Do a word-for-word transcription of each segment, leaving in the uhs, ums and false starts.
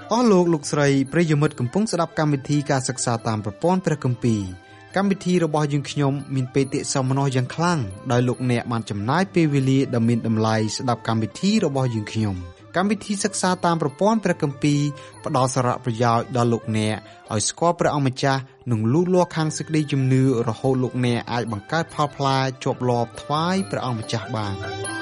អស់លោកលោកស្រីប្រិយមិត្តកំពុងស្ដាប់កម្មវិធីការសិក្សាតាមប្រព័ន្ធព្រះគម្ពីរកម្មវិធីរបស់យើងខ្ញុំមានបេតិសោមនស្សយ៉ាងខ្លាំងដោយលោកអ្នកបានចំណាយពេលវេលាដ៏មានតម្លៃស្ដាប់កម្មវិធីរបស់យើងខ្ញុំកម្មវិធីសិក្សាតាមប្រព័ន្ធព្រះគម្ពីរផ្ដល់សារៈប្រយោជន៍ដល់លោកអ្នកឲ្យស្គាល់ព្រះអង្គម្ចាស់និងលូតលាស់ខាងសេចក្តីជំនឿរហូតលោកអ្នកអាចបង្កើតផលផ្លែជាប់លាប់ថ្វាយព្រះអង្គម្ចាស់បាន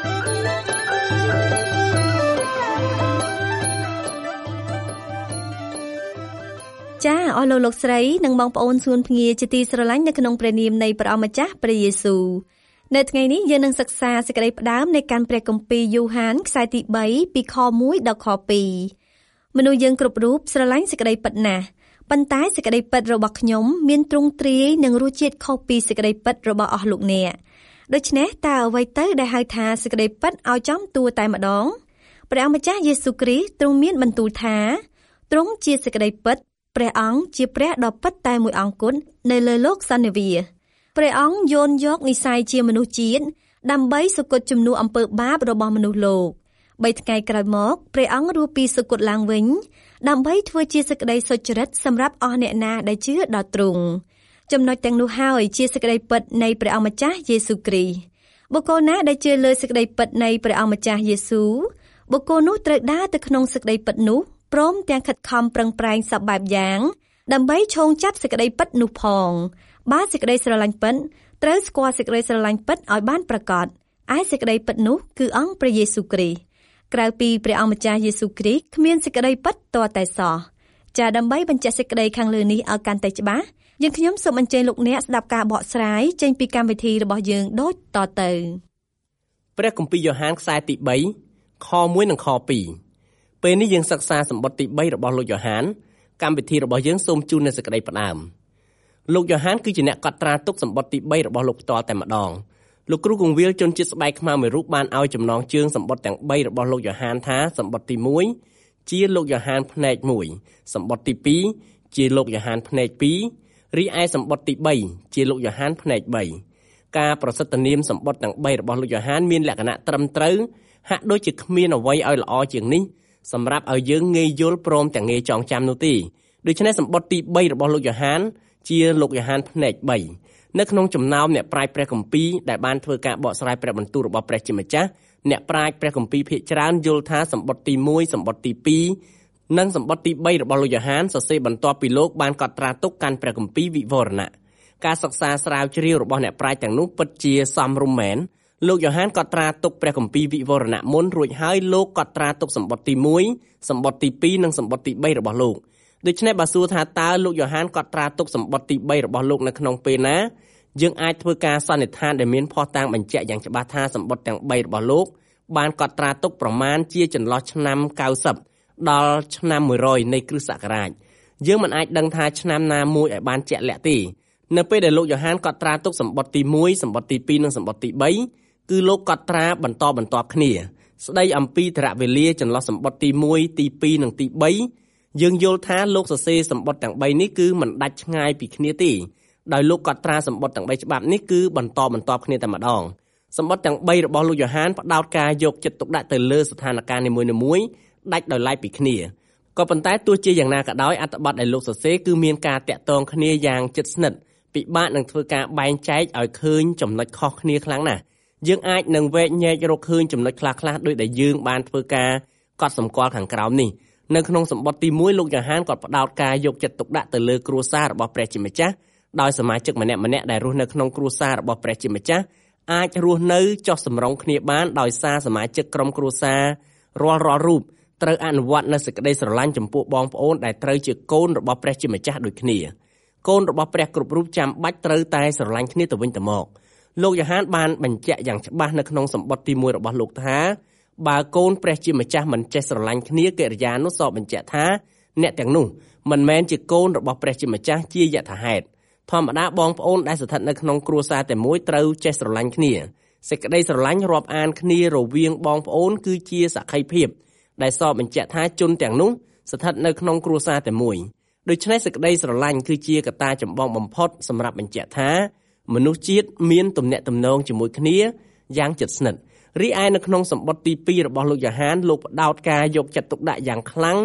ចាអស់លោកលោកស្រីនិងបងប្អូនសួនភ្ងាជាទីស្រឡាញ់នៅក្នុងព្រះនាមនៃព្រះអង្គម្ចាស់ព្រះយេស៊ូវនៅថ្ងៃនេះយើងនឹងសិក្សាសេចក្តីផ្ដើមនៃការព្រះគម្ពីរយូហានខ្សែទីបីពីខមួយដល់ខពីរមនុស្សយើងគ្រប់រូបស្រឡាញ់សេចក្តីពិតណាស់ប៉ុន្តែសេចក្តីពិតរបស់ខ្ញុំមានទ្រង់ទ្រាយនិងរសជាតិខុសពីសេចក្តីពិតរបស់អស់លោកអ្នកដូច្នេះតើអ្វីទៅដែលហៅថាសេចក្តីពិតឲ្យចំតួតែម្ដងព្រះអង្គម្ចាស់យេស៊ូវគ្រីស្ទទ្រង់មានបន្ទូលថាទ្រង់ជាសេចក្តីពិតព្រះអង្គជាព្រះដ៏ពិតតែមួយអង្គគត់នៅលើលោកសន្និវាព្រះអង្គយោនយកនិស្ស័យជាមនុស្សជាតិដើម្បីសុគតជំនួសអំពើបាបរបស់មនុស្សលោកបីថ្ងៃក្រោយមកព្រះអង្គរស់ពីសុគតឡើងវិញដើម្បីធ្វើជាសេចក្តីសុចរិតសម្រាប់អស់អ្នកណាដែលជឿដល់ទ្រង់ចំណុចទាំងនោះហើយជាសេចក្តីពិតនៃព្រះអង្គម្ចាស់យេស៊ូវគ្រីស្ទបុគ្គលណាដែលជឿលើសេចក្តីពិតនៃព្រះអង្គម្ចាស់យេស៊ូវបុគ្គលនោះត្រូវដើរទៅក្នុងសេចក្តីពិតនោះព្រមទាំងខិតខំប្រឹងប្រែងសពបែបយ៉ាងដើម្បីឈោងចាប់សេចក្តីពិតនោះផងបើសេចក្តីស្រឡាញ់ពិតត្រូវស្គាល់សេចក្តីស្រឡាញ់ពិតឲ្យបានប្រកបឯសេចក្តីពិតនោះគឺអង្គព្រះយេស៊ូវគ្រីស្ទក្រៅពីព្រះអង្គម្ចាស់យេស៊ូវគ្រីស្ទគ្មានសេចក្តីពិតទាល់តែសោះចាដើម្បីបញ្ជាក់សេចក្តីខាងលើនេះឲ្យកាន់តែច្បាស់យើងខ្ញុំសូមអញ្ជើញលោកអ្នកស្ដាប់ការបកស្រាយចេញពីកម្មវិធីរបស់យើងដូចតទៅព្រះគម្ពីរយ៉ូហានខ្សែទីបីខមួយនិងខពីរពេលនេះយើងសិក្សាសម្បត្តិទីបីរបស់លោកយ៉ូហានកម្មវិធីរបស់យើងសូមជូននូវសេចក្តីផ្ដើមលោកយ៉ូហានគឺជាអ្នកកត់ត្រាទុកសម្បត្តិទីបីរបស់លោកផ្ទាល់តែម្ដងលោកគ្រូគង្វាលជនជាតិស្បែកខ្មៅមួយរូបបានឲ្យចំណងជើងសម្បត្តិទាំងបីរបស់លោកយ៉ូហានថាសម្បត្តិទីមួយជាលោកយ៉ូហានផ្នែកមួយសម្បត្តិទីពីរជាលោកយ៉ូហានផ្នែកពីររីឯសម្បត្តិទីបីជាលោកយ៉ូហានផ្នែកបីការប្រសិទ្ធនាមសម្បត្តិទាំងបីរបស់លោកយ៉ូហានមានលក្ខណៈត្រឹមត្រូវហាក់ដូចជាគ្មានអ្វីឲ្យល្អជាងនេះសម្រាប់ឲ្យយើងងាយយល់ព្រមទាំងងាយចងចាំនោះទេដូច្នេះសម្បត្តិទីបីរបស់លោកយ៉ូហានជាលោកយ៉ូហានផ្នែកបីនៅក្នុងចំណោមអ្នកប្រាជ្ញព្រះគម្ពីរដែលបានធ្វើការបកស្រាយព្រះបន្ទូលរបស់ព្រះជាម្ចាស់អ្នកប្រាជ្ញព្រះគម្ពីរភាគច្រើនយល់ថាសម្បត្តិទីមួយសម្បត្តិទីពីរនិងសម្បត្តិទីបីរបស់លោកយ៉ូហានសរសេរបន្ទាប់ពីលោកបានកត់ត្រាទុកកាន់ព្រះគម្ពីរវិវរណៈការសិក្សាស្រាវជ្រាវរបស់អ្នកប្រាជ្ញទាំងនោះពិតជាសមរម្យមែនលោកយ៉ូហានកត់ត្រាទុកព្រះគម្ពីរវិវរណៈមុនរួចហើយលោកកត់ត្រាទុកសម្បត្តិទីមួយសម្បត្តិទីពីរនិងសម្បត្តិទីបីរបស់លោកដូច្នេះបើសួរថាតើលោកយ៉ូហានកត់ត្រាទុកសម្បត្តិទីបីរបស់លោកនៅក្នុងពេលណាយើងអាចធ្វើការសន្និដ្ឋានដែលមានភស្តុតាងបញ្ជាក់យ៉ាងច្បាស់ថាសម្បត្តិទាំងបីរបស់លោកបានកត់ត្រាទុកប្រមាណជាចន្លោះឆ្នាំកៅសិបដល់ឆ្នាំមួយរយនៃគ្រិស្តសករាជយើងមិនអាចដឹងថាឆ្នាំណាមួយឲ្យបានជាក់លាក់ទេនៅពេលដែលលោកយ៉ូហានកត់ត្រាទុកសម្បត្តិទីមួយសម្បត្តិទីពីរនិងសម្បត្តិទីបីគឺលោកកត់ត្រាបន្តបន្ទាប់គ្នាស្ដីអំពីថរវេលាចន្លោះសម្បត្តិទីមួយទីពីរនិងទីបីយើងយល់ថាលោកសរសេរសម្បត្តិទាំងបីនេះគឺមិនដាច់ឆ្ងាយពីគ្នាទេដោយលោកកត់ត្រាសម្បត្តិទាំងបីច្បាប់នេះគឺបន្តបន្ទាប់គ្នាតែម្ដងសម្បត្តិទាំងបីរបស់លោកយ៉ូហានផ្ដោតការយកចិត្តទុកដាក់ទៅលើស្ថានភាពនីមួយៗដាច់ដោយឡែកពីគ្នាក៏ប៉ុន្តែទោះជាយ៉ាងណាក៏ដោយអត្ថបទដែលលោកសរសេរគឺមានការតាក់ទងគ្នាយ៉ាងជិតស្និទ្ធពិបាកនឹងធ្វើការបែងចែកឲ្យឃើញចំណុចខុសគ្នាខ្លាំងណាស់យើងអាចនឹងវែកញែករកឃើញចំណុចខ្លះៗដោយដែលយើងបានធ្វើការកត់សម្គាល់ខាងក្រោមនេះនៅក្នុងសម្បត្តិទីមួយលោកយ៉ូហានក៏ផ្ដោតការយកចិត្តទុកដាក់ទៅលើគ្រួសាររបស់ព្រះជាម្ចាស់ដោយសមាជិកម្នាក់ៗដែលរស់នៅក្នុងគ្រួសាររបស់ព្រះជាម្ចាស់អាចរស់នៅចុះសម្រុងគ្នាបានដោយសារសមាជិកក្រុមគ្រួសាររាល់រាល់រូបត្រូវអនុវត្តនូវសេចក្តីស្រឡាញ់ចំពោះបងប្អូនដែលត្រូវជាកូនរបស់ព្រះជាម្ចាស់ដូចគ្នាកូនរបស់ព្រះគ្រប់រូបចាំបាច់ត្រូវតែស្រឡាញ់គ្នាទៅវិញទៅមកលោកយ៉ូហានបានបញ្ជាក់យ៉ាងច្បាស់នៅក្នុងសម្បត្តិទីមួយរបស់លោកថាបើកូនព្រះជាម្ចាស់មិនចេះស្រឡាញ់គ្នាកិរិយានោះសពបញ្ជាក់ថាអ្នកទាំងនោះមិនមែនជាកូនរបស់ព្រះជាម្ចាស់ជាយថាហេតុធម្មតាបងប្អូនដែលស្ថិតនៅក្នុងគ្រួសារតែមួយត្រូវចេះស្រឡាញ់គ្នាសេចក្តីស្រឡាញ់រាប់អានគ្នារវាងបងប្អូនគឺជាសក្ខីភាពដែលសពបញ្ជាក់ថាជនទាំងនោះស្ថិតនៅក្នុងគ្រួសារតែមួយដូច្នេះសេចក្តីស្រឡាញ់គឺជាកត្តាចម្បងបំផុតសម្រាប់បញ្ជាក់ថាមនុស្សជាតិមានទំនាក់ទំនងជាមួយគ្នាយ៉ាងជិតស្និទ្ធរីឯនៅក្នុងសម្បត្តិទីពីររបស់លោកយ៉ូហានលោកផ្ដោតការយកចិត្តទុកដាក់យ៉ាងខ្លាំង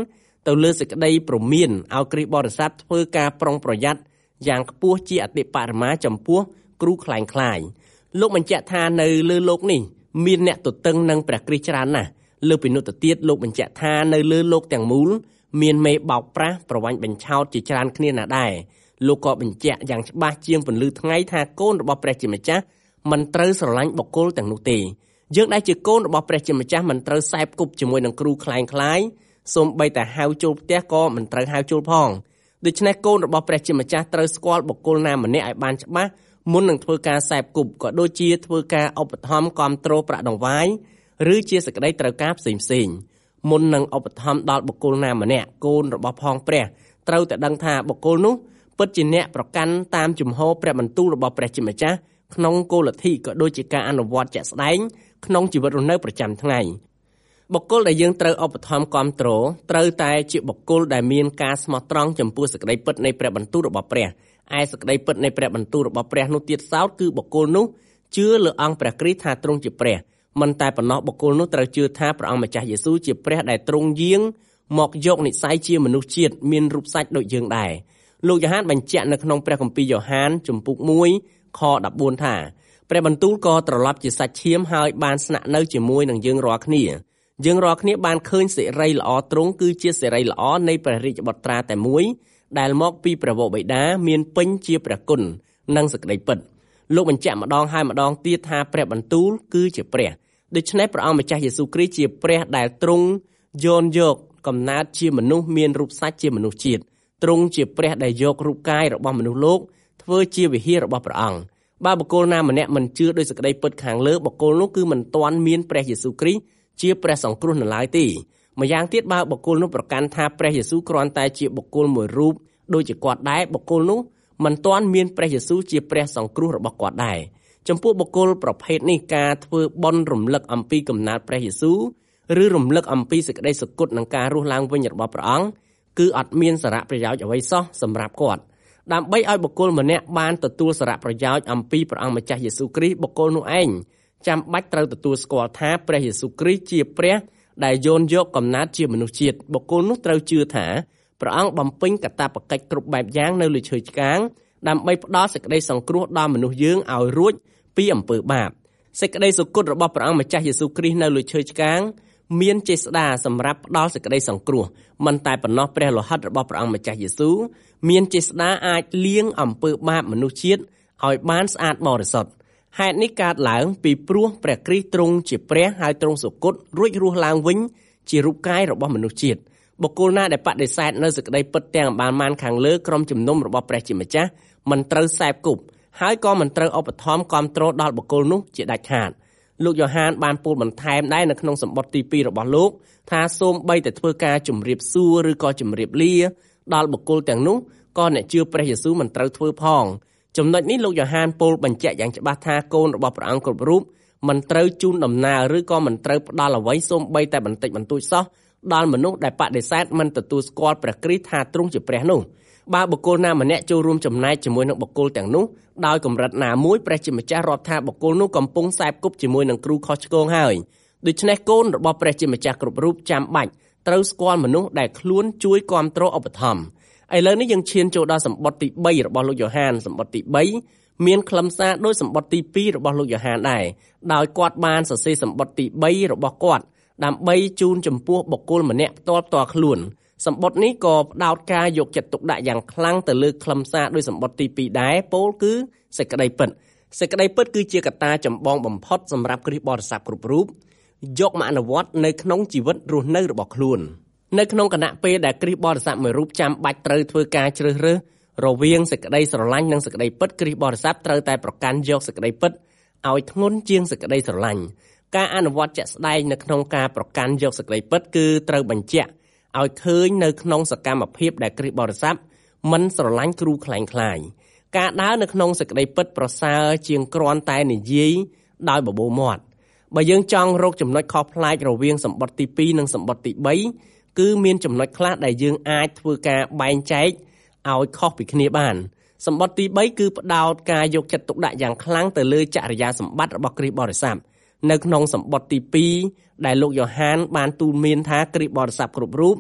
ទៅលើសេចក្តីព្រមានឲ្យគ្រីស្ទបរិស័ទធ្វើការប្រុងប្រយ័ត្នយ៉ាងខ្ពស់ជាអតិបរមាចំពោះគ្រូក្លែងក្លាយលោកបញ្ជាក់ថានៅលើโลกនេះមានអ្នកទទឹងនឹងព្រះគ្រីស្ទច្រើនណាស់លើពីនោះទៅទៀតលោកបញ្ជាក់ថានៅលើโลกទាំងមូលមានមេបោកប្រាស់ប្រវាញ់បញ្ឆោតជាច្រើនគ្នាណាស់ដែរលោកក៏បញ្ជាក់យ៉ាងច្បាស់ជាងពន្លឺថ្ងៃថាកូនរបស់ព្រះជាម្ចាស់មិនត្រូវស្រឡាញ់បុគ្គលទាំងនោះទេយើងដែលជាកូនរបស់ព្រះជាម្ចាស់មិនត្រូវសែបគប់ជាមួយនឹងគ្រូក្លែងក្លាយសូម្បីតែហៅចូលផ្ទះក៏មិនត្រូវហៅចូលផងដូច្នេះកូនរបស់ព្រះជាម្ចាស់ត្រូវស្គាល់បុគ្គលណាម្នាក់ឲ្យបានច្បាស់មុននឹងធ្វើការសែបគប់ក៏ដូចជាធ្វើការឧបត្ថម្ភគាំទ្រប្រាក់ដង្វាយឬជាសេចក្តីត្រូវការផ្សេងផ្សេងមុននឹងឧបត្ថម្ភដល់បុគ្គលណាម្នាក់កូនរបស់ផងព្រះត្រូវតែដឹងថាបុគ្គលនោះពិតជាអ្នកប្រកាន់តាមជំហរព្រះបន្ទូលរបស់ព្រះជាម្ចាស់ក្នុងគោលលទ្ធិក៏ដូចជាការអនុវត្តជាក់ស្ដែងក្នុងជីវិតរស់នៅប្រចាំថ្ងៃបុគ្គលដែលយើងត្រូវឧបត្ថម្ភគាំទ្រត្រូវតែជាបុគ្គលដែលមានការស្មោះត្រង់ចំពោះសេចក្តីពិតនៃព្រះបន្ទូលរបស់ព្រះឯសេចក្តីពិតនៃព្រះបន្ទូលរបស់ព្រះនោះទៀតសោតគឺបុគ្គលនោះជឿលើអង្គព្រះគ្រីស្ទថាទ្រង់ជាព្រះមិនតែប៉ុណ្ណោះបុគ្គលនោះត្រូវជឿថាព្រះអង្គម្ចាស់យេស៊ូវជាព្រះដែលទ្រង់យាងមកយកនិស្ស័យជាមនុស្សជាតិមានរូបសាច់ដូចយើងដែរលោកយ៉ូហានបញ្ជាក់នៅក្នុងព្រះគម្ពីរយ៉ូហានជំពូកមួយខដប់បួនថាព្រះបន្ទូលក៏ត្រឡប់ជាសាច់ឈាមហើយបានស្នាក់នៅជាមួយនឹងយើងរាល់គ្នាយើងរាល់គ្នាបានឃើញសេរីល្អទ្រង់គឺជាសេរីល្អនៃព្រះរាជបុត្រាតែមួយដែលមកពីព្រះវរបិតាមានពេញជាព្រះគុណនិងសេចក្តីពិតលោកបញ្ជាក់ម្ដងហើយម្ដងទៀតថាព្រះបន្ទូលគឺជាព្រះដូច្នេះព្រះអង្គម្ចាស់យេស៊ូវគ្រីស្ទជាព្រះដែលទ្រង់យោនយកកំណើតជាមនុស្សមានរូបសាច់ជាមនុស្សជាតិទ្រង់ជាព្រះដែលយករូបកាយរបស់មនុស្សលោកធ្វើជាវិហាររបស់ព្រះអង្គបើបុគ្គលណាម្នាក់មិនជឿដោយសេចក្តីពិតខាងលើបុគ្គលនោះគឺមិនទាន់មានព្រះយេស៊ូវគ្រីស្ទជាព្រះសង្គ្រោះនៅឡើយទេម្យ៉ាងទៀតបើបុគ្គលនោះប្រកាន់ថាព្រះយេស៊ូវគ្រាន់តែជាបុគ្គលមួយរូបដូចជាគាត់ដែរបុគ្គលនោះមិនទាន់មានព្រះយេស៊ូវជាព្រះសង្គ្រោះរបស់គាត់ដែរចំពោះបុគ្គលប្រភេទនេះការធ្វើបុណ្យរំលឹកអំពីកំណើតព្រះយេស៊ូវឬរំលឹកអំពីសេចក្តីសុគតនិងការរស់ឡើងវិញរបស់ព្រះអង្គគឺអត់មានសារៈប្រយោជន៍អ្វីសោះសម្រាប់គាត់ដើម្បីឲ្យបុគ្គលម្នាក់បានទទួលសារៈប្រយោជន៍អំពីព្រះអង្គម្ចាស់យេស៊ូវគ្រីស្ទបុគ្គលនោះឯងចាំបាច់ត្រូវទទួលស្គាល់ថាព្រះយេស៊ូវគ្រីស្ទជាព្រះដែលយោនយកកំណើតជាមនុស្សជាតិបុគ្គលនោះត្រូវជឿថាព្រះអង្គបំពេញកាតព្វកិច្ចគ្រប់បែបយ៉ាងនៅលើឈើឆ្កាងដើម្បីផ្ដល់សេចក្តីសង្គ្រោះដល់មនុស្សយើងឲ្យរួចពីអំពើបាបសេចក្តីសុគតរបស់ព្រះអង្គម្ចាស់យេស៊ូវគ្រីស្ទនៅលើឈើឆ្កាងមានចេស្តាសម្រាប់ផ្ដល់សេចក្តីសង្គ្រោះមិនតែប៉ុណ្ណោះព្រះលោហិតរបស់ព្រះអង្គម្ចាស់យេស៊ូវមានចេស្តាអាចលាងអំពើបាបមនុស្សជាតិឲ្យបានស្អាតបរិសុទ្ធហេតុនេះកើតឡើងពីព្រោះព្រះគ្រីស្ទទ្រង់ជាព្រះហើយទ្រង់សុគតរួចរស់ឡើងវិញជារូបកាយរបស់មនុស្សជាតិបុគ្គលណាដែលបដិសេធនៅសេចក្តីពិតទាំងបានបានខាងលើក្រុមជំនុំរបស់ព្រះជាម្ចាស់មិនត្រូវសែបគប់ហើយក៏មិនត្រូវឧបត្ថម្ភគាំទ្រដល់បុគ្គលនោះជាដាច់ខាតលោកយ៉ូហានបានពោលបន្ថែមដែរនៅក្នុងសម្បត្តិទីពីររបស់លោកថាសូម្បីតែធ្វើការជម្រាបសួរឬក៏ជម្រាបលាដល់បុគ្គលទាំងនោះក៏អ្នកជឿព្រះយេស៊ូវមិនត្រូវធ្វើផងចំណុចនេះលោកយ៉ូហានពោលបញ្ជាក់យ៉ាងច្បាស់ថាកូនរបស់ព្រះអង្គគ្រប់រូបមិនត្រូវជូនដំណើរឬក៏មិនត្រូវផ្ដល់អ្វីសូម្បីតែបន្តិចបន្តួចសោះដល់មនុស្សដែលបដិសេធមិនទទួលស្គាល់ព្រះគ្រីស្ទថាទ្រង់ជាព្រះនោះបើបុគ្គលណាម្នាក់ចូលរួមចំណែកជាមួយនឹងបុគ្គលទាំងនោះដោយកម្រិតណាមួយព្រះជាម្ចាស់រាប់ថាបុគ្គលនោះកំពុងសែបគប់ជាមួយនឹងគ្រូខុសឆ្គងហើយដូច្នេះកូនរបស់ព្រះជាម្ចាស់គ្រប់រូបចាំបាច់ត្រូវស្គាល់មនុស្សដែលខ្លួនជួយគាំទ្រឧបត្ថម្ភឥឡូវនេះយើងឈានចូលដល់សម្បត្តិទីបីរបស់លោកយ៉ូហានសម្បត្តិទីបីមានខ្លឹមសារដូចសម្បត្តិទីពីររបស់លោកយ៉ូហានដែរដោយគាត់បានសរសេរសម្បត្តិទីបីរបស់គាត់ដើម្បីជូនចំពោះបុគ្គលម្នាក់ផ្ទាល់ផ្ទាល់ខ្លួនសម្បត្តិនេះក៏ផ្ដោតការយកចិត្តទុកដាក់យ៉ាងខ្លាំងទៅលើខ្លឹមសារដោយសម្បត្តិទីពីរដែរពោលគឺសេចក្តីពិតសេចក្តីពិតគឺជាកត្តាចម្បងបំផុតសម្រាប់គ្រិស្តបរិស័ទគ្រប់រូបយកមកអនុវត្តនៅក្នុងជីវិតរស់នៅរបស់ខ្លួននៅក្នុងគណៈពេលដែលគ្រិស្តបរិស័ទមួយរូបចាំបាច់ត្រូវធ្វើការជ្រើសរើសរវាងសេចក្តីស្រឡាញ់និងសេចក្តីពិតគ្រិស្តបរិស័ទត្រូវតែប្រកាន់យកសេចក្តីពិតឲ្យធ្ងន់ជាងសេចក្តីស្រឡាញ់ការអនុវត្តជាក់ស្ដែងនៅក្នុងការប្រកាន់យកសេចក្តីពិតគឺត្រូវបញ្ជាក់ឲ្យឃើញនៅក្នុងសកម្មភាពដែលគ្រិស្តបរិស័ទមិនស្រឡាញ់គ្រូក្លែងក្លាយការដើរនៅក្នុងសេចក្តីពិតប្រសើរជាងគ្រាន់តែនិយាយដោយបបោមាត់បើយើងចង់រកចំណុចខុសប្លែករវាងសម្បត្តិទីពីរនិងសម្បត្តិទីបីគឺមានចំណុចខ្លះដែលយើងអាចធ្វើការបែងចែកឲ្យខុសពីគ្នាបានសម្បត្តិទីបីគឺផ្ដោតការយកចិត្តទុកដាក់យ៉ាងខ្លាំងទៅលើចរិយាសម្បត្តិរបស់គ្រិស្តបរិស័ទនៅក្នុងសម្បត្តិទីពីរដែលលោកយ៉ូហានបានទូន្មានថាគ្រិស្តបរិស័ទគ្រប់រូប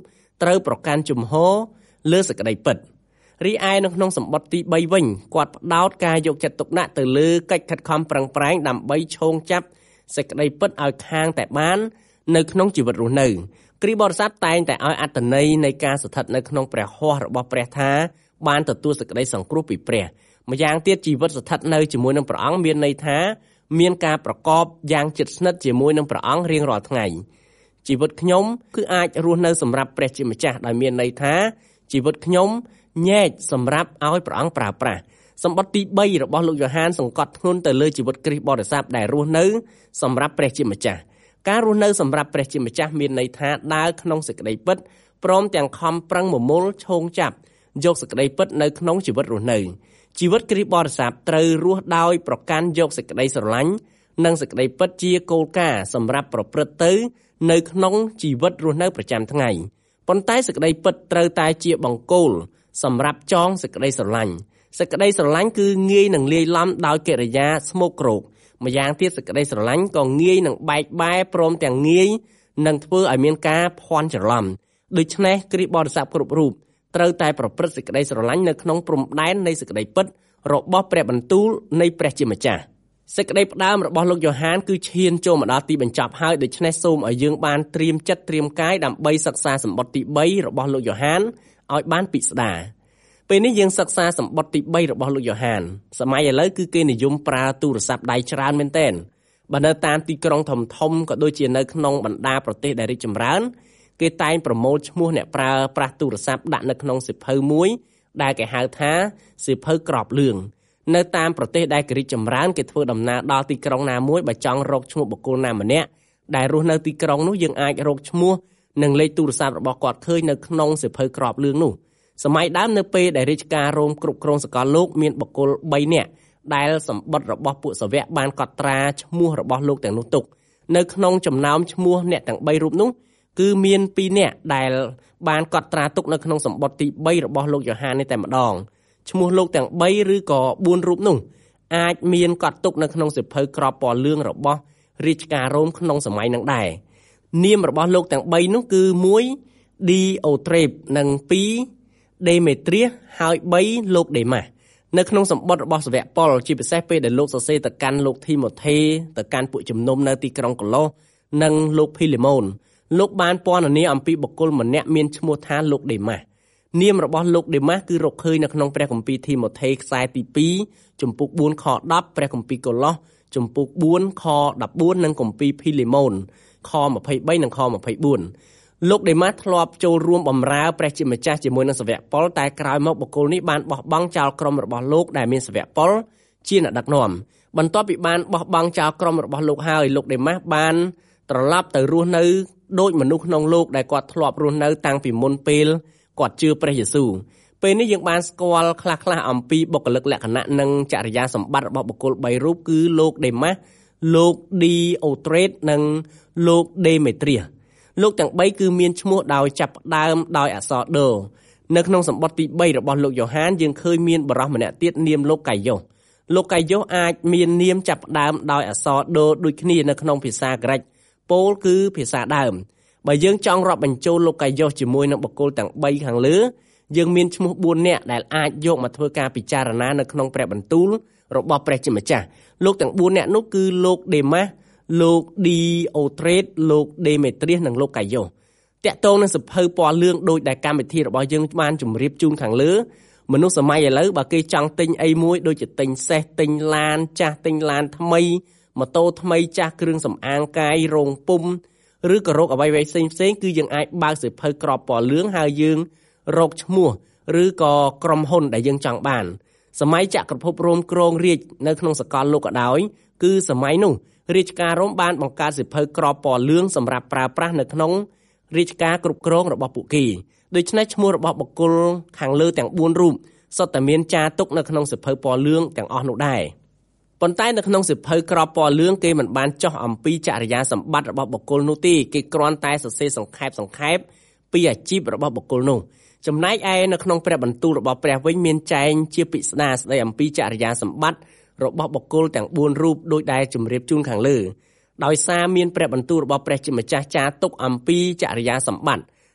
ត្រូវប្រកាន់ជំហរលើសេចក្តីពិតរីឯនៅក្នុងសម្បត្តិទីបីវិញគាត់ផ្ដោតការយកចិត្តទុកដាក់ទៅលើកិច្ចខិតខំប្រឹងប្រែងដើម្បីឈោងចាប់សេចក្តីពិតឲ្យខាងតែបាននៅក្នុងជីវិតរស់នៅគ្រីស្ទបរិស័ទតែងតែឲ្យអត្ថន័យនៃការស្ថិតនៅក្នុងព្រះហស្ថរបស់ព្រះថាបានទទួលសេចក្តីសង្គ្រោះពីព្រះម្យ៉ាងទៀតជីវិតស្ថិតនៅជាមួយនឹងព្រះអង្គមានន័យថាមានការប្រកបយ៉ាងជិតស្និទ្ធជាមួយនឹងព្រះអង្គរៀងរាល់ថ្ងៃជីវិតខ្ញុំគឺអាចរស់នៅសម្រាប់ព្រះជាម្ចាស់ដោយមានន័យថាជីវិតខ្ញុំញែកសម្រាប់ឲ្យព្រះអង្គប្រើប្រាស់សម្បត្តិទីបីរបស់លោកយ៉ូហានសង្កត់ធ្ងន់ទៅលើជីវិតគ្រីស្ទបរិស័ទដែលរស់នៅសម្រាប់ព្រះជាម្ចាស់ការរស់នៅសម្រាប់ព្រះជាម្ចាស់មានន័យថាដើរក្នុងសេចក្តីពិតព្រមទាំងខំប្រឹងមមលឈោងចាប់យកសេចក្តីពិតនៅក្នុងជីវិតរស់នៅជីវិតគ្រីស្ទបរិស័ទត្រូវរស់ដោយប្រកាន់យកសេចក្តីស្រឡាញ់និងសេចក្តីពិតជាគោលការណ៍សម្រាប់ប្រព្រឹត្តទៅនៅក្នុងជីវិតរស់នៅប្រចាំថ្ងៃប៉ុន្តែសេចក្តីពិតត្រូវតែជាបង្គោលសម្រាប់ចងសេចក្តីស្រឡាញ់សេចក្តីស្រឡាញ់គឺងាយនឹងលាយឡំដោយកិរិយាស្មោកគ្រោកម្យ៉ាងទៀតសេចក្តីស្រឡាញ់ក៏ងាយនឹងបែកបែកព្រមទាំងងាយនឹងធ្វើឲ្យមានការភ័ន្តច្រឡំដូច្នេះគ្រីស្ទបរិស័ទគ្រប់រូបត្រូវតែប្រព្រឹត្តសេចក្តីស្រឡាញ់នៅក្នុងព្រំដែននៃសេចក្តីពិតរបស់ព្រះបន្ទូលនៃព្រះជាម្ចាស់សេចក្តីផ្ដើមរបស់លោកយ៉ូហានគឺឈានចូលមកដល់ទីបញ្ចប់ហើយដូច្នេះសូមឲ្យយើងបានត្រៀមចិត្តត្រៀមកាយដើម្បីសិក្សាសម្បត្តិទីបីរបស់លោកយ៉ូហានឲ្យបានពិស្ដារពេលនេះយើងសិក្សាសម្បត្តិទីបីរបស់លោកយ៉ូហានសម័យឥឡូវគឺគេនិយមប្រើទូរស័ព្ទដៃច្រើនមែនទែនបើនៅតាមទីក្រុងធំធំក៏ដូចជានៅក្នុងបណ្ដាប្រទេសដែលរីកចម្រើនគេតែងប្រមូលឈ្មោះអ្នកប្រើប្រាស់ទូរស័ព្ទដាក់នៅក្នុងសៀវភៅមួយដែលគេហៅថាសៀវភៅក្របលឿងនៅតាមប្រទេសដែលគេរីកចម្រើនគេធ្វើដំណើរដល់ទីក្រុងណាមួយបើចង់រកឈ្មោះបុគ្គលណាម្នាក់ដែលរស់នៅទីក្រុងនោះយើងអាចរកឈ្មោះនិងលេខទូរស័ព្ទរបស់គាត់ឃើញនៅក្នុងសៀវភៅក្របលឿងនោះសម័យដើមនៅពេលដែលរាជការរ៉ូមគ្រប់គ្រងសកលលោកមានបុគ្គលបីនាក់ដែលសម្បត្តិរបស់ពួកសាវកបានកត់ត្រាឈ្មោះរបស់លោកទាំងនោះទុកនៅក្នុងចំណោមឈ្មោះអ្នកទាំងបីរូបនោះគឺមានពីរនាក់ដែលបានកត់ត្រាទុកនៅក្នុងសម្បត្តិទីបីរបស់លោកយ៉ូហាននេះតែម្ដងឈ្មោះលោកទាំងបីឬក៏បួនរូបនោះអាចមានកត់ទុកនៅក្នុងសៀវភៅក្របពណ៌លឿងរបស់រាជការរ៉ូមក្នុងសម័យនឹងដែរនាមរបស់លោកទាំងបីនោះគឺមួយឌីអូត្រេបនិងពីរដេមេត្រៀសហើយបីលោកដេម៉ាស់នៅក្នុងសម្បត្តិរបស់សាវកប៉ុលជាពិសេសពេលដែលលោកសរសេរទៅកាន់លោកធីម៉ូថេទៅកាន់ពួកជំនុំនៅទីក្រុងកូឡូសនិងលោកភីលេម៉ូនលោកបានពណ៌នាអំពីបុគ្គលម្នាក់មានឈ្មោះថាលោកដេម៉ាស់នាមរបស់លោកដេម៉ាស់គឺរកឃើញនៅក្នុងព្រះគម្ពីរធីម៉ូថេខ្សែទីពីរជំពូកបួនខដប់ព្រះគម្ពីរកូឡូសជំពូកបួនខដប់បួននិងគម្ពីរភីលេម៉ូនខម្ភៃបីនិងខម្ភៃបួនលោកដេម៉ាស់ធ្លាប់ចូលរួមបម្រើព្រះជាម្ចាស់ជាមួយនឹងសាវកប៉ុលតែក្រោយមកបុគ្គលនេះបានបោះបង់ចោលក្រុមរបស់លោកដែលមានសាវកប៉ុលជាអ្នកដឹកនាំបន្ទាប់ពីបានបោះបង់ចោលក្រុមរបស់លោកហើយលោកដេម៉ាស់បានត្រឡប់ទៅរស់នៅដូចមនុស្សក្នុងលោកដែលគាត់ធ្លាប់រស់នៅតាំងពីមុនពេលគាត់ជឿព្រះយេស៊ូវពេលនេះយើងបានស្គាល់ខ្លះៗអំពីបុគ្គលិកលក្ខណៈនិងចរិយាសម្បត្តិរបស់បុគ្គលបីរូបគឺលោកដេម៉ាស់លោកឌីអូត្រេតនិងលោកដេមេត្រៀសលោកទាំងបីគឺមានឈ្មោះដោយចាប់ផ្ដើមដោយអក្សរដនៅក្នុងសម្បត្តិទីបីរបស់លោកយ៉ូហានយើងឃើញមានបរិសម្នាក់ទៀតនាមលោកកាយ៉ូសលោកកាយ៉ូសអាចមាននាមចាប់ផ្ដើមដោយអក្សរដដូចគ្នានៅក្នុងភាសាក្រិកពោលគឺភាសាដើមបើយើងចង់រាប់បញ្ចូលលោកកាយ៉ូសជាមួយនឹងបុគ្គលទាំងបីខាងលើយើងមានឈ្មោះបួននាក់ដែលអាចយកមកធ្វើការពិចារណានៅក្នុងព្រះបន្ទូលរបស់ព្រះជាម្ចាស់លោកទាំងបួននាក់នោះគឺលោកដេម៉ាស់លោកឌីអូត្រេតលោកដេមេត្រៀសនិងលោកកាយ៉ូសតាក់ទងនឹងសភៅពណ៌លឿងដោយដែលកម្មវិធីរបស់យើងបានជម្រាបជូនខាងលើមនុស្សសម័យឥឡូវបើគេចង់ទិញអីមួយដូចជាទិញសេះទិញឡានចាស់ទិញឡានថ្មីម៉ូតូថ្មីចាស់គ្រឿងសម្អាងកាយរោងពុម្ពឬក៏រកអ្វីៗផ្សេងផ្សេងគឺយើងអាចបើកសៀវភៅក្របពណ៌លឿងហើយយើងរកឈ្មោះឬក៏ក្រុមហ៊ុនដែលយើងចង់បានសម័យចក្រភពរ៉ូមគ្រងរាជនៅក្នុងសកលលោកក៏ដោយគឺសម័យនោះរាជការរ៉ូមបានបង្កើតសៀវភៅក្របពណ៌លឿងសម្រាប់ប្រើប្រាស់នៅក្នុងរាជការគ្រប់គ្រងរបស់ពួកគេដូច្នេះឈ្មោះរបស់បុគ្គលខាងលើទាំងបួនរូបសុទ្ធតែមានចារទុកនៅក្នុងសៀវភៅពណ៌លឿងទាំងអស់នោះដែរប៉ុន្តែនៅក្នុងសៀវភៅក្របពណ៌លឿងគេមិនបានចោះអំពីចរិយាសម្បត្តិរបស់បុគ្គលនោះទេគេគ្រាន់តែសរសេរសង្ខេបសង្ខេបពីអាជីពរបស់បុគ្គលនោះចំណែកឯនៅក្នុងព្រះបន្ទូលរបស់ព្រះវិញមានចែងជាពិស្ដារស្ដីអំពីចរិយាសម្បត្តិរបស់បុគ្គលទាំងបួនរូបដោយដែលជម្រាបជូនខាងលើដោយសារមានព្រះបន្ទូលរបស់ព្រះជាម្ចាស់ចារទុកអំពីចរិយាសម្បត្តិ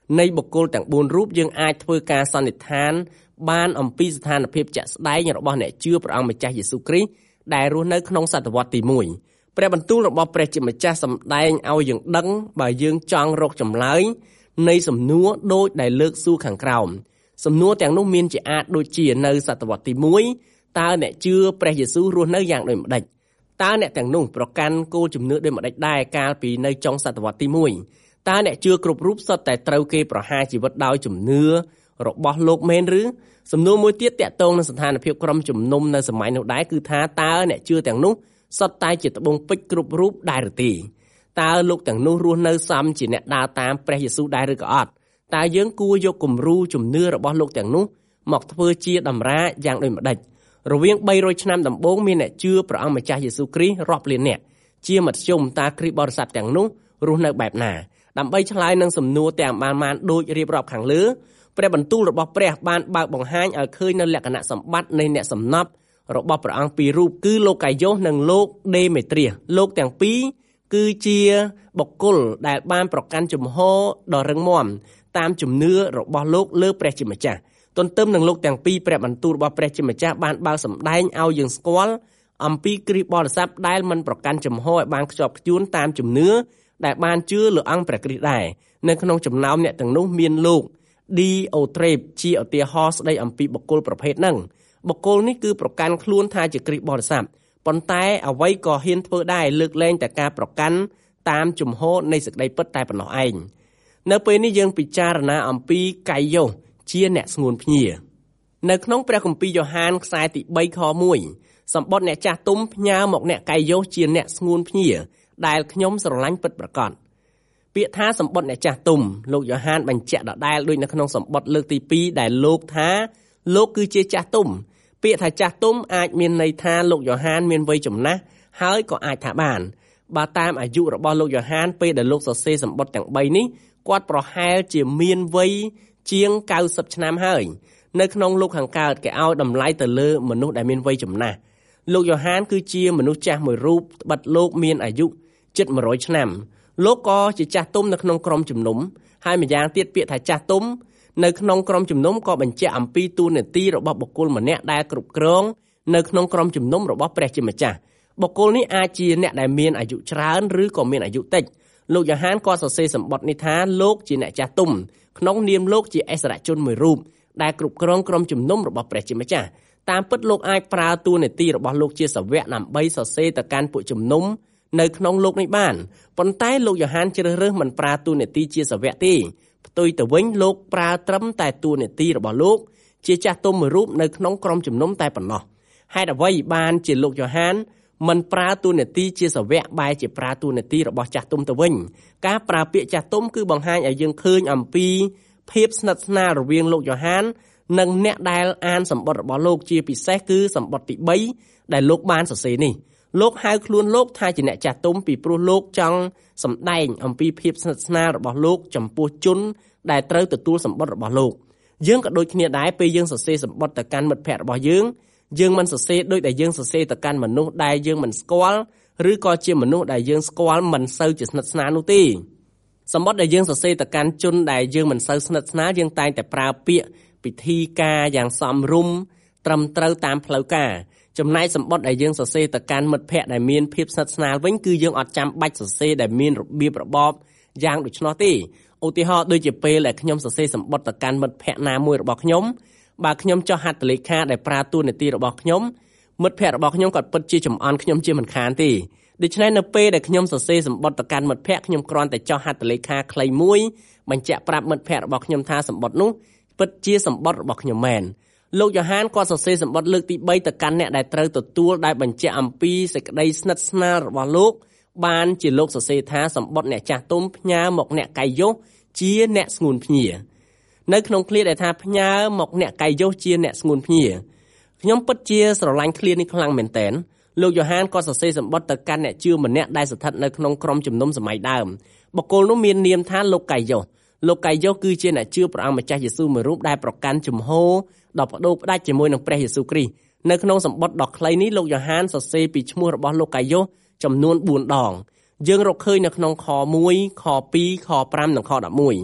នៃបុគ្គលទាំងបួនរូបយើងអាចធ្វើការសន្និដ្ឋានបានអំពីស្ថានភាពជាក់ស្ដែងរបស់អ្នកជឿព្រះអង្គម្ចាស់យេស៊ូវគ្រីស្ទដែលរស់នៅក្នុងសតវត្សទីមួយព្រះបន្ទូលរបស់ព្រះជាម្ចាស់សម្ដែងឲ្យយើងដឹងបើយើងចង់រកចម្លើយនៃសំណួរដូចដែលលើកសួរខាងក្រោមសំណួរទាំងនោះមានជាអាចដូចជានៅសតវត្សទីមួយតើអ្នកជឿព្រះយេស៊ូវរស់នៅយ៉ាងដូចម្ដេចតើអ្នកទាំងនោះប្រកាន់គោលជំនឿដូចម្ដេចដែរកាលពីនៅចុងសតវត្សទីមួយតើអ្នកជឿគ្រប់រូបសុទ្ធតែត្រូវគេប្រហារជីវិតដោយជំនឿរបស់លោកមែនឬសំណួរមួយទៀតតាក់ទងនឹងស្ថានភាពក្រុមជំនុំនៅសម័យនោះដែរគឺថាតើអ្នកជឿទាំងនោះសុទ្ធតែជាត្បូងពេជ្រគ្រប់រូបដែរឬទេតើលោកទាំងនោះរស់នៅសមជាអ្នកដើរតាមព្រះយេស៊ូវដែរឬក៏អត់តើយើងគួរយកគំរូជំនឿរបស់លោកទាំងនោះមកធ្វើជាតម្រាយ៉ាងដូចម្ដេចរវាងបីរយឆ្នាំដំបូងមានអ្នកជឿព្រះអង្គម្ចាស់យេស៊ូវគ្រីស្ទរាប់លាននាក់ជាមធ្យមតើគ្រីស្ទបរិស័ទទាំងនោះរស់នៅបែបណាដើម្បីឆ្លើយនឹងសំណួរទាំងបានបានដូចរៀបរាប់ខាងលើព្រះបន្ទូលរបស់ព្រះបានបើកបង្ហាញឲ្យឃើញនៅលក្ខណៈសម្បត្តិនៃអ្នកសំណប់របស់ព្រះអង្គពីររូបគឺលោកកាយ៉ូសនិងលោកដេមេត្រៀសលោកទាំងពីរគឺជាបុគ្គលដែលបានប្រកាន់ជំហរដ៏រឹងមាំតាមជំនឿរបស់លោកលើព្រះជាម្ចាស់ទន្ទឹមនឹងលោកទាំងពីរព្រះបន្ទូលរបស់ព្រះជាម្ចាស់បានបើកសម្ដែងឲ្យយើងស្គាល់អំពីគ្រីស្ទបរិស័ទដែលមិនប្រកាន់ជំហរឲ្យបានខ្ជាប់ខ្ជួនតាមជំនឿដែលបានជឿលើអង្គព្រះគ្រីស្ទដែរនៅក្នុងចំណោមអ្នកទាំងនោះមានលោកឌីអូត្រេបជាឧទាហរណ៍ស្ដីអំពីបុគ្គលប្រភេទហ្នឹងបុគ្គលនេះគឺប្រកាន់ខ្លួនថាជាគ្រីស្ទបរិស័ទប៉ុន្តែអ្វីក៏ហ៊ានធ្វើដែរលើកលែងតែការប្រកាន់តាមជំហរនៃសេចក្តីពិតតែប៉ុណ្ណោះឯងនៅពេលនេះយើងពិចារណាអំពីកាយ៉ូសជាអ្នកស្ងួនភ្ញានៅក្នុងព្រះគម្ពីរយ៉ូហានខ្សែទីបីខមួយសម្បត្តិអ្នកចាស់ទុំផ្ញើមកអ្នកកាយ៉ូសជាអ្នកស្ងួនភ្ញាដែលខ្ញុំស្រឡាញ់ពិតប្រាកដពាក្យថាសម្បត្តិអ្នកចាស់ទុំលោកយ៉ូហានបញ្ជាក់ដដែលដូចនៅក្នុងសម្បត្តិលើកទីពីរដែលលោកថាលោកគឺជាចាស់ទុំពាក្យថាចាស់ទុំអាចមានន័យថាលោកយ៉ូហានមានវ័យចំណាស់ហើយក៏អាចថាបានបើតាមអាយុរបស់លោកយ៉ូហានពេលដែលលោកសរសេរសម្បត្តិទាំងបីនេះគាត់ប្រហែលជាមានវ័យជាងកៅសិបឆ្នាំហើយនៅក្នុងលោកខាងកើតគេឲ្យតម្លៃទៅលើមនុស្សដែលមានវ័យចំណាស់លោកយ៉ូហានគឺជាមនុស្សចាស់មួយរូបត្បិតលោកមានអាយុជិតមួយរយឆ្នាំលោកក៏ជាចាស់ទុំនៅក្នុងក្រុមជំនុំហើយម្យ៉ាងទៀតពាក្យថាចាស់ទុំនៅក្នុងក្រុមជំនុំក៏បញ្ជាក់អំពីតួនាទីរបស់បុគ្គលម្នាក់ដែលគ្រប់គ្រងនៅក្នុងក្រុមជំនុំរបស់ព្រះជាម្ចាស់បុគ្គលនេះអាចជាអ្នកដែលមានអាយុច្រើនឬក៏មានអាយុតិចលោកយ៉ូហានក៏សរសេរសម្បត្តិនេះថាលោកជាអ្នកចាស់ទុំក្នុងនាមលោកជាអិសរជនមួយរូបដែលគ្រប់គ្រងក្រុមជំនុំរបស់ព្រះជាម្ចាស់តាមពិតលោកអាចប្រើតួនាទីរបស់លោកជាសាវកដើម្បីសរសេរទៅកាន់ពួកជំនុំនៅក្នុងលោកនេះបានប៉ុន្តែលោកយ៉ូហានជ្រើសរើសមិនប្រើតួនាទីជាសាវកទេផ្ទុយទៅវិញលោកប្រើត្រឹមតែតួនាទីរបស់លោកជាចាស់ទុំមួយរូបនៅក្នុងក្រុមជំនុំតែប៉ុណ្ណោះហេតុអ្វីបានជាលោកយ៉ូហានមិនប្រើតួនាទីជាសាវកបែរជាប្រើតួនាទីរបស់ចាស់ទុំទៅវិញការប្រើពាក្យចាស់ទុំគឺបង្ហាញឲ្យយើងឃើញអំពីភាពស្និទ្ធស្នាលរវាងលោកយ៉ូហាននិងអ្នកដែលអានសម្បត្តិរបស់លោកជាពិសេសគឺសម្បត្តិទីបីដែលលោកបានសរសេរនេះលោកហៅខ្លួនលោកថាជាអ្នកចាស់ទុំពីព្រោះលោកចង់សម្ដែងអំពីភាពស្និទ្ធស្នាលរបស់លោកចំពោះជនដែលត្រូវទទួលសម្បត្តិរបស់លោកយើងក៏ដូចគ្នាដែរពេលយើងសរសេរសម្បត្តិទៅកាន់មិត្តភ័ក្តិរបស់យើងយើងមិនសរសេរដូចដែលយើងសរសេរទៅកាន់មនុស្សដែលយើងមិនស្គាល់ឬក៏ជាមនុស្សដែលយើងស្គាល់មិនសូវជាស្និទ្ធស្នាលនោះទេសម្បត្តិដែលយើងសរសេរទៅកាន់ជនដែលយើងមិនសូវស្និទ្ធស្នាលយើងតែងតែប្រើពាក្យពិធីការយ៉ាងសមរម្យត្រឹមត្រូវតាមផ្លូវការចំណែកសម្បត្តិដែលយើងសរសេរទៅកាន់មិត្តភ័ក្តិដែលមានភាពស្និទ្ធស្នាលវិញគឺយើងអត់ចាំបាច់សរសេរដែលមានរបៀបរបបយ៉ាងដូច្នោះទេឧទាហរណ៍ដូចជាពេលដែលខ្ញុំសរសេរសម្បត្តិទៅកាន់មិត្តភ័ក្តិណាមួយរបស់ខ្ញុំបើខ្ញុំចុះហត្ថលេខាដែលប្រើតួនាទីរបស់ខ្ញុំមិត្តភ័ក្តិរបស់ខ្ញុំក៏ពិតជាចំអន់ខ្ញុំជាមិនខានទេដូច្នេះនៅពេលដែលខ្ញុំសរសេរសម្បត្តិទៅកាន់មិត្តភ័ក្តិខ្ញុំគ្រាន់តែចុះហត្ថលេខាខ្លីមួយបញ្ជាក់ប្រាប់មិត្តភ័ក្តិរបស់ខ្ញុំថាសម្បត្តិនោះពិតជាសម្បត្តិរបស់ខ្ញុំមែនលោកយ៉ូហានក៏សរសេរសម្បត្តិលើកទីបីទៅកាន់អ្នកដែលត្រូវទទួលដែលបញ្ជាក់អំពីសេចក្តីស្និទ្ធស្នាលរបស់លោកបានជាលោកសរសេរថាសម្បត្តិអ្នកចាស់ទុំផ្ញើមកអ្នកកាយ៉ូសជាអ្នកស្ងួនភ្ញានៅក្នុងឃ្លាដែលថាផ្ញើមកអ្នកកាយ៉ូសជាអ្នកស្ងួនភ្ញាខ្ញុំពិតជាស្រឡាញ់ឃ្លានេះខ្លាំងមែនទែនលោកយ៉ូហានក៏សរសេរសម្បត្តិទៅកាន់អ្នកជឿម្នាក់ដែលស្ថិតនៅក្នុងក្រុមជំនុំសម័យដើមបុគ្គលនោះមាននាមថាលោកកាយ៉ូសលោកកាយ៉ូសគឺជាអ្នកជឿព្រះអង្គម្ចាស់យេស៊ូវមួយរូបដែលប្រកាន់ជំហរដ៏ផ្ដោផ្ដាច់ជាមួយនឹងព្រះយេស៊ូវគ្រីស្ទនៅក្នុងសម្បត្តិដ៏ខ្លីនេះលោកយ៉ូហានសរសេរពីឈ្មោះរបស់លោកកាយ៉ូសចំនួនបួនដងយើងរកឃើញនៅក្នុងខមួយខពីរខប្រាំនិងខដប់មួយ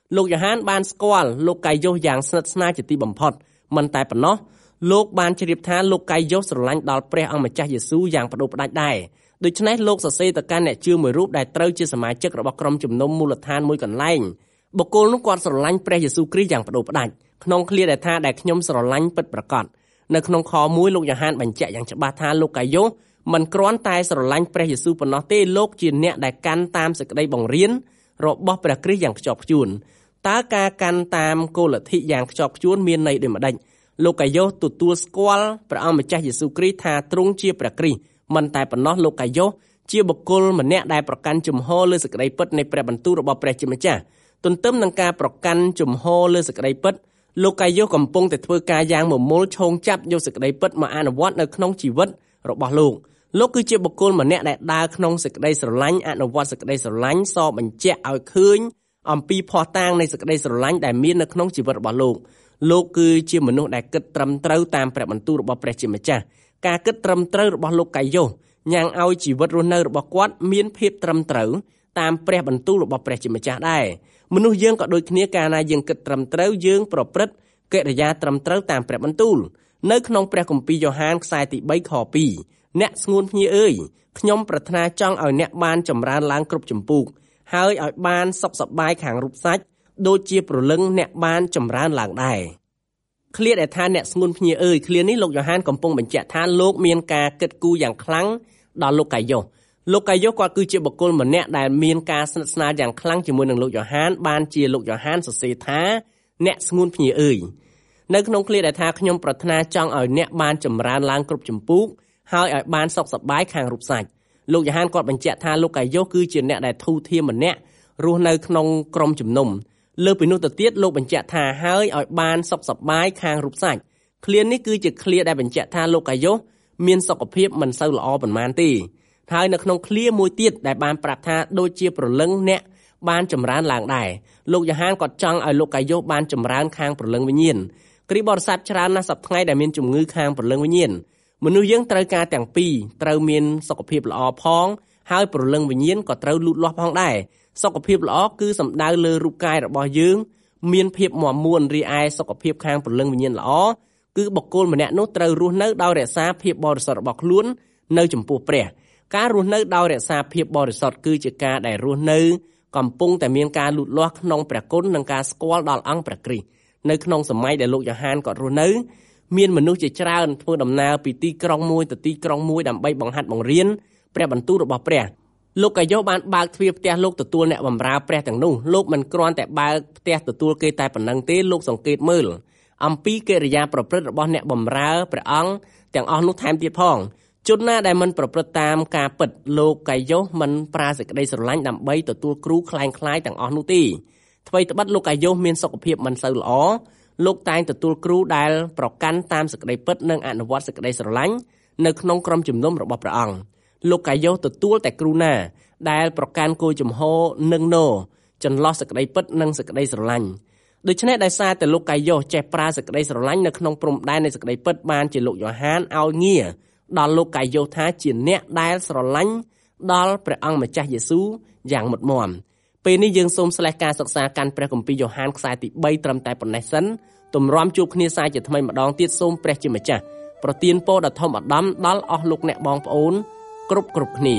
លោកយ៉ូហានបានស្គាល់លោកកាយយ៉ូសយ៉ាងស្និទ្ធស្នាលជាទីបំផុតមិនតែប៉ុណ្ណោះលោកបានជ្រាបថាលោកកាយយ៉ូសស្រឡាញ់ដល់ព្រះអង្គម្ចាស់យេស៊ូវយ៉ាងផ្ដួលផ្ដាច់ដែរដូច្នេះលោកសរសេរទៅកាន់អ្នកជឿមួយរូបដែលត្រូវជាសមាជិករបស់ក្រុមជំនុំមូលដ្ឋានមួយកន្លែងបុគ្គលនោះគាត់ស្រឡាញ់ព្រះយេស៊ូវគ្រីស្ទយ៉ាងផ្ដួលផ្ដាច់ក្នុងឃ្លាដែលថាដែលខ្ញុំស្រឡាញ់ពិតប្រាកដនៅក្នុងខមួយលោកយ៉ូហានបញ្ជាក់យ៉ាងច្បាស់ថាលោកកាយយ៉ូសមិនគ្រាន់តែស្រឡាញ់ព្រះយេស៊ូវប៉ុណ្ណោះទេលោកជាអ្នកដែលកាន់តាមសេចក្តីបង្រៀនរបស់ព្រះគ្រីស្ទយ៉ាងខ្ជាប់ខ្ជួនតើការកាន់តាមគោលលទ្ធិយ៉ាងខ្ជាប់ខ្ជួនមានន័យដូចម្ដេចលោកកាយយ៉ូសទទួលស្គាល់ព្រះអង្គម្ចាស់យេស៊ូវគ្រីស្ទថាទ្រង់ជាព្រះគ្រីស្ទមិនតែប៉ុណ្ណោះលោកកាយយ៉ូសជាបុគ្គលម្នាក់ដែលប្រកាន់ជំហរលើសេចក្តីពិតនៃព្រះបន្ទូលរបស់ព្រះជាម្ចាស់ទន្ទឹមនឹងការប្រកាន់ជំហរលើសេចក្តីពិតលោកកាយយ៉ូសកំពុងតែធ្វើការយ៉ាងមមាញឹកឈោងចាប់យកសេចក្តីពិតមកអនុវត្តនៅក្នុងជីវិតរបស់លោកលោកគឺជាបុគ្គលម្នាក់ដែលដើរក្នុងសេចក្តីស្រឡាញ់អនុវត្តសេចក្តីស្រឡាញ់សបញ្ជាក់ឲ្យឃើញអំពីភ័ស្តុតាងនៃសេចក្តីស្រឡាញ់ដែលមាននៅក្នុងជីវិតរបស់លោកលោកគឺជាមនុស្សដែលគិតត្រឹមត្រូវតាមព្រះបន្ទូលរបស់ព្រះជាម្ចាស់ការគិតត្រឹមត្រូវរបស់លោកកាយយ៉ូសញ៉ាំងឲ្យជីវិតរស់នៅរបស់គាត់មានភាពត្រឹមត្រូវតាមព្រះបន្ទូលរបស់ព្រះជាម្ចាស់ដែរមនុស្សយើងក៏ដូចគ្នាកាលណាយើងគិតត្រឹមត្រូវយើងប្រព្រឹត្តកិរិយាត្រឹមត្រូវតាមព្រះបន្ទូលនៅក្នុងព្រះគម្ពីរយ៉ូហានខ្សែទីបីខពីរអ្នកស្ងួនភ្ញៀអើយខ្ញុំប្រាថ្នាចង់ឲ្យអ្នកបានចម្រើនឡើងគ្រប់ចម្ពោះហើយឲ្យបានសុខសប្បាយខាងរូបសាច់ដូចជាព្រលឹងអ្នកបានចម្រើនឡើងដែរឃ្លាដែលថាអ្នកស្ងួនភ្ញៀអើយឃ្លានេះលោកយ៉ូហានកំពុងបញ្ជាក់ថាលោកមានការគិតគូរយ៉ាងខ្លាំងដល់លោកកាយយ៉ូសលោកកាយយ៉ូសគាត់គឺជាបុគ្គលម្នាក់ដែលមានការស្និទ្ធស្នាលយ៉ាងខ្លាំងជាមួយនឹងលោកយ៉ូហានបានជាលោកយ៉ូហានសរសេរថាអ្នកស្ងួនភ្ញៀអើយនៅក្នុងឃ្លាដែលថាខ្ញុំប្រាថ្នាចង់ឲ្យអ្នកបានចម្រើនឡើងគ្រប់ចម្ពោះហើយឲ្យបានសុខសប្បាយខាងរូបសាច់លោកយ៉ូហានគាត់បញ្ជាក់ថាលោកកាយយ៉ូសគឺជាអ្នកដែលធូរធារម្នាក់រស់នៅក្នុងក្រុមជំនុំលើពីនោះទៅទៀតលោកបញ្ជាក់ថាហើយឲ្យបានសុខសប្បាយខាងរូបសាច់ឃ្លានេះគឺជាឃ្លាដែលបញ្ជាក់ថាលោកកាយយ៉ូសមានសុខភាពមិនសូវល្អប៉ុន្មានទេហើយនៅក្នុងឃ្លាមួយទៀតដែលបានប្រាប់ថាដូចជាព្រលឹងអ្នកបានចម្រើនឡើងដែរលោកយ៉ូហានគាត់ចង់ឲ្យលោកកាយយ៉ូសបានចម្រើនខាងព្រលឹងវិញ្ញាណគ្រីស្ទបរិស័ទច្រើនណាស់សប្តាហ៍ថ្ងៃដែលមានជំងឺខាងព្រលឹងវិញ្ញាណមនុស្សយើងត្រូវការទាំងពីរត្រូវមានសុខភាពល្អផងហើយព្រលឹងវិញ្ញាណក៏ត្រូវលូតលាស់ផងដែរសុខភាពល្អគឺសំដៅលើរូបកាយរបស់យើងមានភាពមាំមួនរីឯសុខភាពខាងព្រលឹងវិញ្ញាណល្អគឺបុគ្គលម្នាក់នោះត្រូវរស់នៅដោយរក្សាភាពបរិសុទ្ធរបស់ខ្លួននៅចំពោះព្រះការរស់នៅដោយរក្សាភាពបរិសុទ្ធគឺជាការដែលរស់នៅកំពុងតែមានការលូតលាស់ក្នុងព្រះគុណនិងការស្គាល់ដល់អង្គព្រះគ្រីស្ទនៅក្នុងសម័យដែលលោកយ៉ូហានគាត់រស់នៅមានមនុស្សជាច្រើនធ្វើដំណើរពីទីក្រុងមួយទៅទីក្រុងមួយដើម្បីបង្ហាត់បង្រៀនព្រះបន្ទូលរបស់ព្រះលោកកាយយ៉ូសបានបើកទ្វារផ្ទះលោកទទួលអ្នកបម្រើព្រះទាំងនោះលោកមិនគ្រាន់តែបើកផ្ទះទទួលគេតែប៉ុណ្ណឹងទេលោកសង្កេតមើលអំពីកិរិយាប្រព្រឹត្តរបស់អ្នកបម្រើព្រះអង្គទាំងអស់នោះថែមទៀតផងជនណាដែលមិនប្រព្រឹត្តតាមការពិតលោកកាយយ៉ូសមិនប្រើសេចក្តីស្រឡាញ់ដើម្បីទទួលគ្រូคล้ายៗទាំងអស់នោះទេថ្មីត្បិតលោកកាយយ៉ូសមានសុខភាពមិនសូវល្អលោកតែងទទួលគ្រូដែលប្រកាន់តាមសេចក្តីពិតនិងអនុវត្តសេចក្តីស្រឡាញ់នៅក្នុងក្រុមជំនុំរបស់ព្រះអង្គលោកកាយយ៉ូសទទួលតែគ្រូណាដែលប្រកាន់គោលជំហរនឹងណោចន្លោះសេចក្តីពិតនិងសេចក្តីស្រឡាញ់ដូច្នេះដោយសារតែលោកកាយយ៉ូសចេះប្រើសេចក្តីស្រឡាញ់នៅក្នុងព្រំដែននៃសេចក្តីពិតបានជាលោកយ៉ូហានឲ្យងារដល់លោកកាយយ៉ូសថាជាអ្នកដែលស្រឡាញ់ដល់ព្រះអង្គម្ចាស់យេស៊ូវយ៉ាងមុតមាំពេលនេះយើងសូមស្លេះការសិក្សាកាន់ព្រះគម្ពីរយ៉ូហានខ្សែទីបីត្រឹមតែប៉ុណ្ណេះសិនទម្រាំជួបគ្នាសាជាថ្មីម្ដងទៀតសូមព្រះជាម្ចាស់ប្រទានពរដ៏ធំឧត្តមដល់អស់លោកអ្នកបងប្អូនគ្រប់គ្រប់គ្នា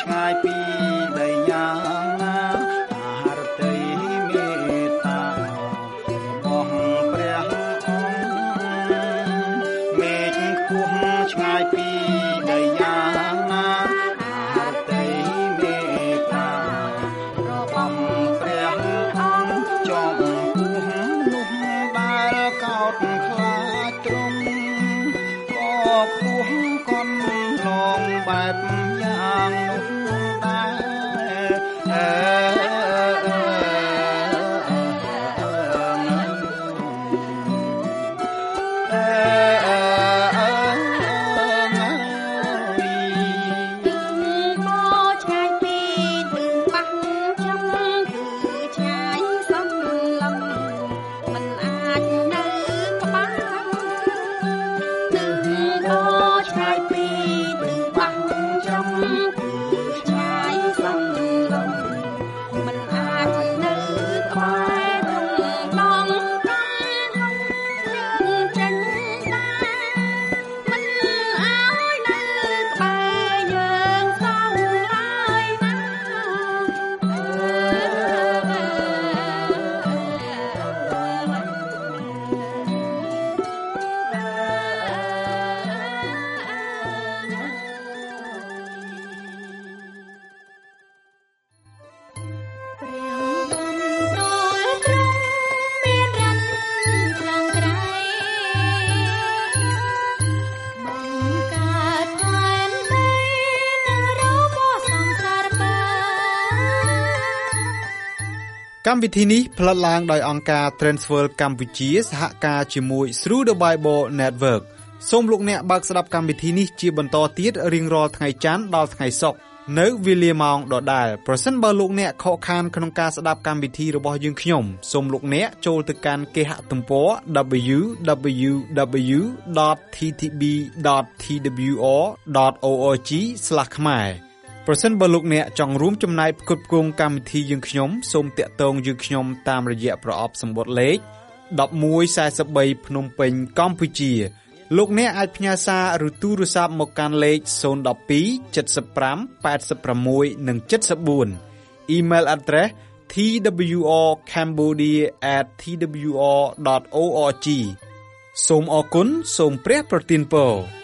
ឆ្ងាយពីដីយ៉ាងណាអាហារតីមេត្តារបស់ព្រះអង្គមេឃខ្ពស់ឆ្ងាយពីដីយ៉ាងណាអាហារតីមេត្តារបស់ព្រះអង្គចំពោះនោះដែលកោតខ្លាចទ្រង់ក៏ខ្ពស់កន់ឡងបែបយ៉ាងនោះដែរអើកម្មវិធីនេះផ្លាត់ឡើងដោយអង្គការ Transworld កម្ពុជាសហការជាមួយ Through the Bible Network សូមលោកអ្នកបើកស្ដាប់កម្មវិធីនេះជាបន្តទៀតរៀងរាល់ថ្ងៃច័ន្ទដល់ថ្ងៃសុក្រនៅវេលាម៉ោងដដែលប្រសិនបើលោកអ្នកខកខានក្នុងការស្ដាប់កម្មវិធីរបស់យើងខ្ញុំសូមលោកអ្នកចូលទៅកាន់គេហទំព័រ double-u double-u double-u ដត t t b ដត t w r ដត org ស្លាស ខ្មែរប្រសិនបើលោកអ្នកចង់រួមចំណែកផ្គត់ផ្គង់កម្មវិធីយើងខ្ញុំសូមតាក់ទងយើងខ្ញុំតាមរយៈប្រអប់សម្បត្តិលេខmột một bốn baភ្នំពេញកម្ពុជាលោកអ្នកអាចផ្ញើសារឬទូរស័ព្ទមកកាន់លេខศูนย์ หนึ่ง สอง เจ็ด ห้า แปด หก និង เจ็ด สี่ Email address t w r cambodia at t w r dot org សូមអរគុណសូមព្រះប្រទានពរ